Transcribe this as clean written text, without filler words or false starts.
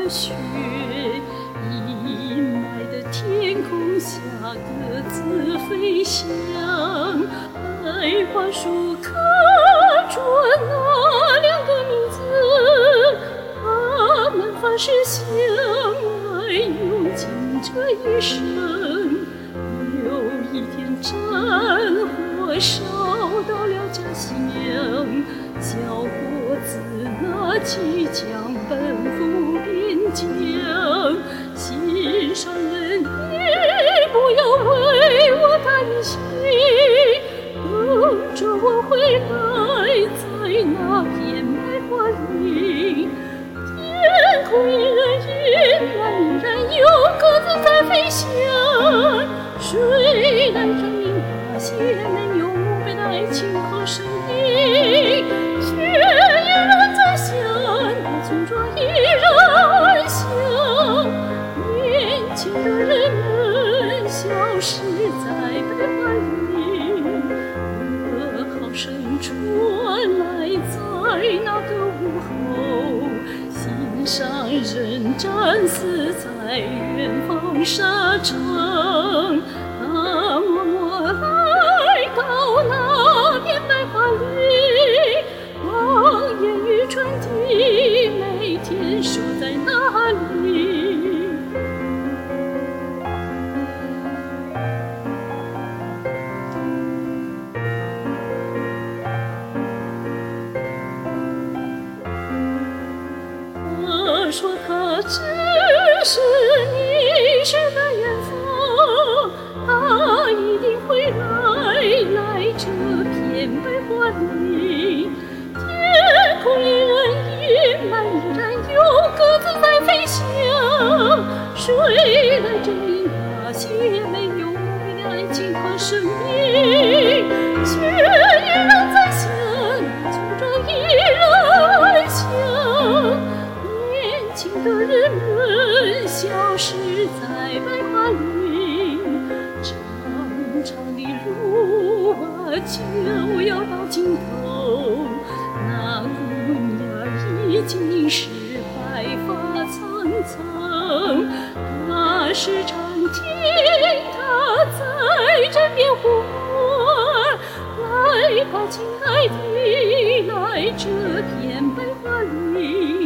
的雪，阴霾的天空下各自飞翔。百花树刻着那两个名字，他们发誓相爱，用尽这一生。有一天战火烧到了家乡，小伙子那即将奔赴边疆，心上人你不要为我担心，等着我回来，在那片白桦林，天空依然阴霾，依然有鸽子在飞翔。谁来证明那些年有墓碑的爱情和生命？雪依然在下，那村庄依然响，年轻的人们消失在白桦林，歌号声传来在那个午后，心上人战死在远方沙场。他默默来到那片白桦林，望眼欲穿的每天守在那里。他说他只是你是的远方，他一定会来这片白桦林，天空依然阴霾，依然有鸽子在飞翔。谁来证明那些没有墓碑的爱情和生命？雪依然在下，村庄依然响，年轻的人们消失在白桦林，长长的路啊就要到尽头，那姑娘已经是白发苍苍，她是常听她在枕边呼唤，来吧亲爱的，来这片白桦林。